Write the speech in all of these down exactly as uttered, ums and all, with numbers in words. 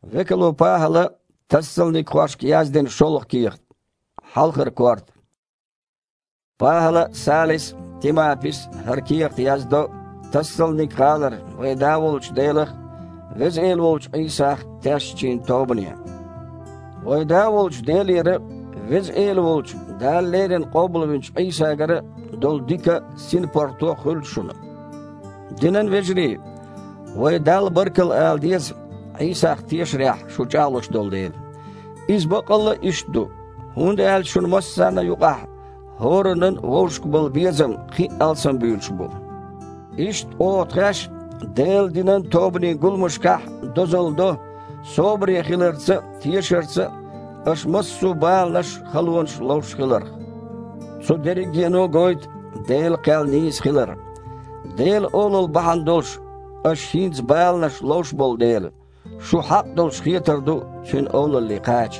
Vekelo pahala tassalnik hoşk yazden şoluk kiyiq. Halkır kuart. Pahala salis timapis har kiyiq yazdo tassalnik halar ve davulç deylik vez elvolç İsa teşçin tobniya. Ve davulç deyleri vez elvolç dallerin qoblunç İsa gara dol dika sin porto hülşunu. Dinen vecri ve dal barkal aldiyaz İsa teşrih şu çalış dol deyil. İz baqalla işdu. Hunda el şun massana yuqah. Horunun volşk bol bezim qi alsam büyülç bu. İşt o traş del dinen tobni gulmuşkah dozoldo sobri xilerse teşerse aşmas su balnaş halvonş loşkiler. Su derigeno goyt del qalnis xiler. Del olul bahandolş aşhins balnaş loş bol del. Şu hak dolş xiyeterdu çün olul liqaç.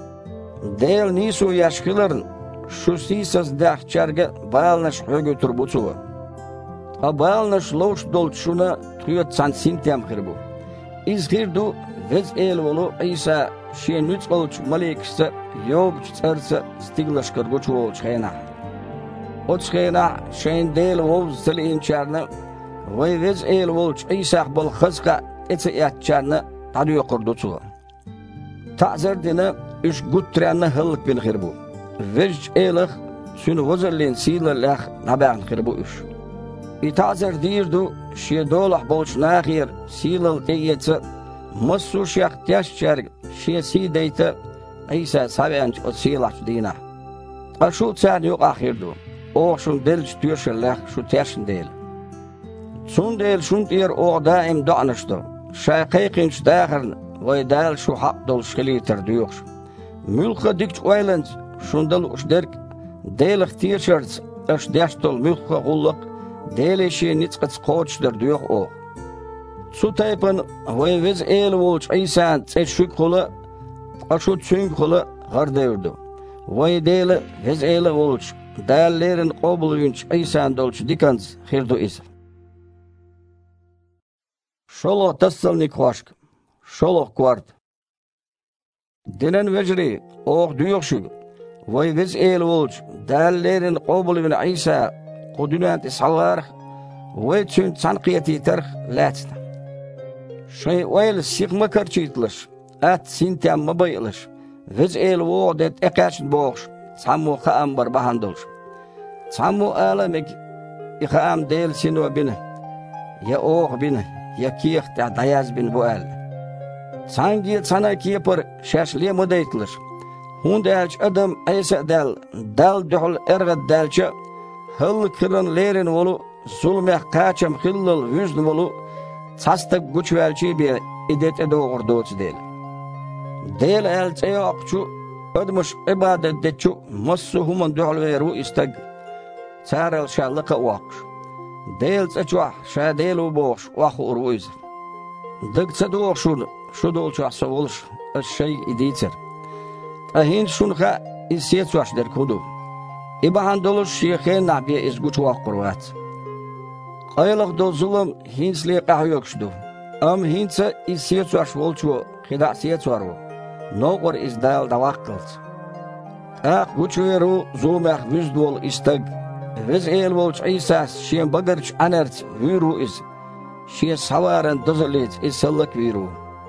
Del nisu yaşkilerin şu sisas dahçarga balnaş högötür buçuva. A balnaş loş dolçuna tuyot san sintem xirbu. İz xirdu vez el volu İsa şe nüç olç maliksa yogç tsarsa stiglaş kırguç olç xeyna. Oç xeyna şeyn del voz selin çarna ve vez el volç İsa bol xızqa etse yatçarna tadı qurduçuva. Ta'zir dine üç gutranna hıllık bin xirbu. Vej elich sün vozerlin silallah naban xirbu üç. İtazir dirdu şe dolah bolç nahir silal teyetse masu şaq teşçer şe sideyte İsa savenç o silah dina. Aşu tsar yok ahirdu. O şun delç tüyşellah şu teşin değil. Sun değil şun diyer o daim do'nışdı. Şaqayqinç dahirn ve dal şu hak dol şiliter diyor. Mülka dikç oylans şundal uçderk del ihtiyarç aş destol mülka gulluk deleşi nitsqıts qoçdur diyor o. Su taypan ve vez el volç İsa tseşük kula aşu çün kula gardayırdı. Ve del vez el volç dallerin qobulunç İsa dolç dikans xirdu is. Şolo tassalnik hoşk. Şolo kuart. Dinen vecri oq duyuqşu. Ve vez el volç dallerin qobulun İsa qudunat salar ve çün sanqiyati tarx latsta. Şey oyl siqma karçitliş. At sintem mabayliş. Vez el vodet ekaşn boğş. Samu qaam bar bahandolş. Samu alamek iqam del sinu bin. Ya oq bin ya kiyq ta dayaz bin bu al. Sangi sana kiypar şaşliye modaytliş. Hundelç adam aysa dal dal duhul ergad dalça hıl kırın lerin volu zulmeh qaçam xillal yüzn volu tastak güçvelçi bir idet edoğur doç del. Del elçe aqçu ödmüş ibadet deçu massu human duhul veru istag saral şallıqa vaqş. Del çaçuah şa del u boş vaq uruyz. Dıgça doğuşun şu dolça savuluş şey iditser. Ahin şunqa isyet suaş der kudu. İbahan doluş şeyhe nabiye izguç vaq qurvat. Qaylıq do zulüm hinsli qahyokşdu. Am hinsa isyet suaş volçu qida siyet suaru. Noqor izdal davaqqılç. Aq guçveru zulmah vüzdol istag. Vez el volç İsa şen bagarç anerç viru iz. Şen savaran dozalic isallık viru.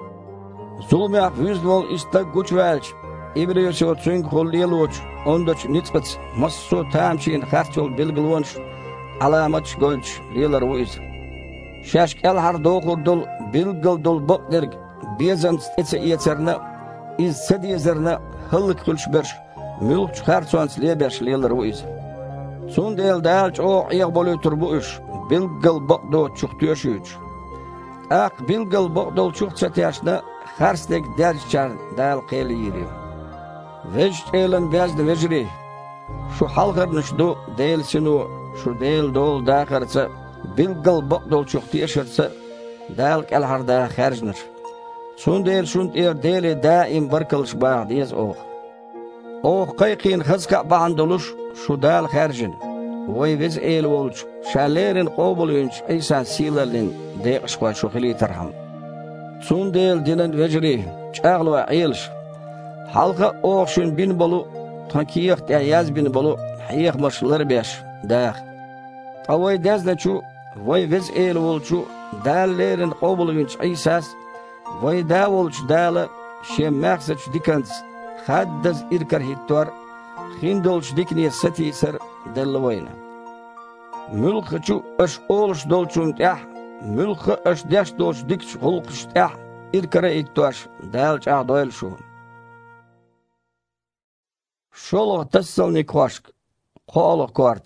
Zulmah vüzdol istag guçvelç. İbriyosyo çün kolliyeloç ondoç nitsqıts masso tamçin xarçol bilgilwonş alamatç golç liler uiz. Şaşk el har doğurdul bilgil dol bokderg bezan etse yeterna iz sediyezerna hıllık kulşberş mülk xarçons leberş liler uiz. Sun del dalç o iyaq bolötür bu iş bilgil bokdo çuqtiyöşüç. Aq bilgil bokdol çuqtsatyashna xarsdek dalçar dal qeli yiri. Vej elen bezde vejri. Şu halqarnışdu del sinu şu del dol daqarsa bilgil bokdol çuqtiyöşürse dal kelharda xarjnır. Sun del şunt er deli daim barkılış bağ diyez oq. Oq qayqin xızqa bağandoluş şu dal xarjin. Ve vez el olç şalerin qobulunç İsa silalin deqşqa şu xili tarham. Sun del dinen vejri. çağlı ve ayılış. Halka oğuşun bin bolu, tankiyek de yaz bin bolu, hiyek maşıları beş, dağ. Avay dezne çu, vay vez el olçu, dağlerin qobulu vinç İsas, vay dağ olçu dağlı, şem maqsaç dikans, haddaz irkar hittor, hindolç dikniye sati ser delli vayna. Mülkü çu aş olç dolçun tah, mülkü aş deş dolç dikç hulqış tah, irkara ittoş, dağılç ağ doyl şu. Şoluq tassalni koşk, qoğluq kort.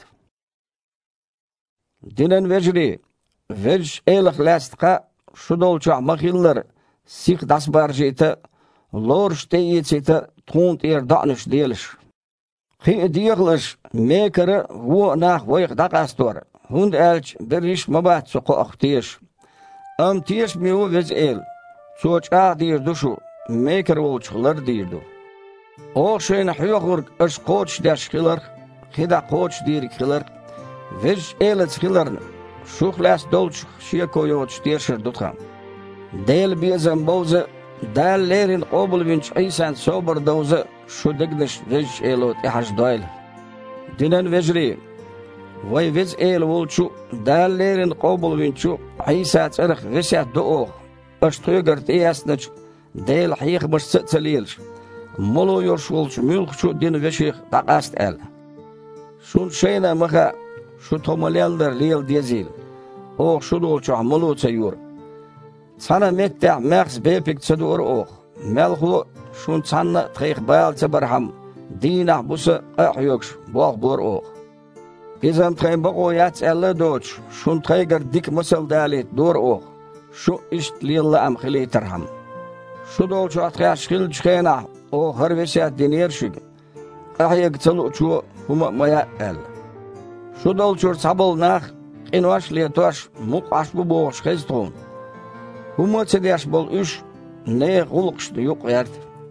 Dinen vecri, vec elik lastka, şu dolçu maqillar, sik dasbarjita, lorş teyitsita, tunt er dağnış deyiliş. Qi diğliş, mekara vu nah voyq daqastor, hund elç bir iş mabat su qoq tiyiş. Am tiyiş miu vec el, soç ağ deyirdu şu, mekar olçuqlar deyirdu. Oğşayın hüyoqurq iş qoç deşkilar, qida qoç deyirkilar, vec elit qilarni, şuqlas dolç şiye koyoç deşir dutkam. Del bizem boza, dallerin qobul vinç İsan sober doza, şu digniş vec elot ihaj doyl. Dinen vecri, vay vec el olçu, dallerin qobul vinçu, İsa tsarıq vesat doğ, aştuygar tiyasnıç, del hiyiqmış sıtsaliyilş. Molu yorşulç mülkçu din veşiq daqast el. Şun şeyna maha, şu tomalyallar liyal diyazil, oğ şu dolçu molu çayur. Sana mettah maqs bepik tsadur oğ, melhu şun sanna tqiq bayalca barham, dinah busa aqyokş, boğ bor oğ. Gizem tqiq baqo yats elle doç, şun tqiqar dik masal dalit dur oğ, şu işt liyalla am xili tarham. Şu dolçu atqiya şqil çqena, o har vesat diner şug. Aqyaq tsalu çu huma maya el. Şu dolçu sabıl nah, qinvaş liyatoş, muqaş bu boğış qeztun. Huma çediyaş bol üç, ne qulqışdı yok ert.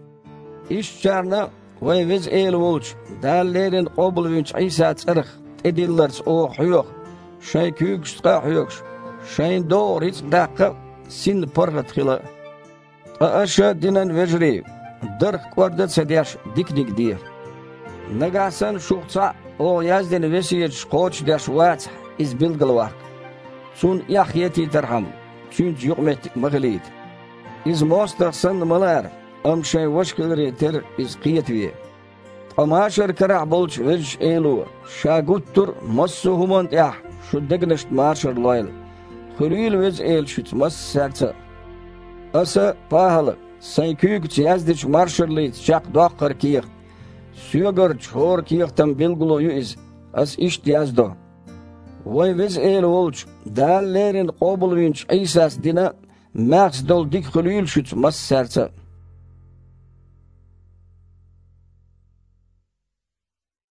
İş çarna, vay vez el olç, dallerin qobul vinç İsa tsarıq, edillars o huyok, şey küyükştqa huyokş, şeyin doğru hiç daqqa, sin parlat xila. Aşa dinen vecri, dırq kvardat çediyaş diknik diye. Nagasan şuqsa, o yazdeni vesiyeç qoç daş vat, iz bilgil var. Sun yaxyeti tarham. Çünkü yok mettik mağlid. İz mostaq sanmalar, am şey vaşkılır yeter iz qiyetviye. Amaşar karah bolç vec elu, şaguttur massu humant yah, şu degnisht marşar loyal. Xuril vec el şüt mas serca. Asa pahalı, say küyük yazdiç marşarlıyt şaq doqqar kiyiq. Süyagır çor kiyiqtan bilguloyu iz, as işt yazdo. Vay vez el olç, dallerin qobul vinç İsas dina, maqs dol dik xuluyul şüt mas serca.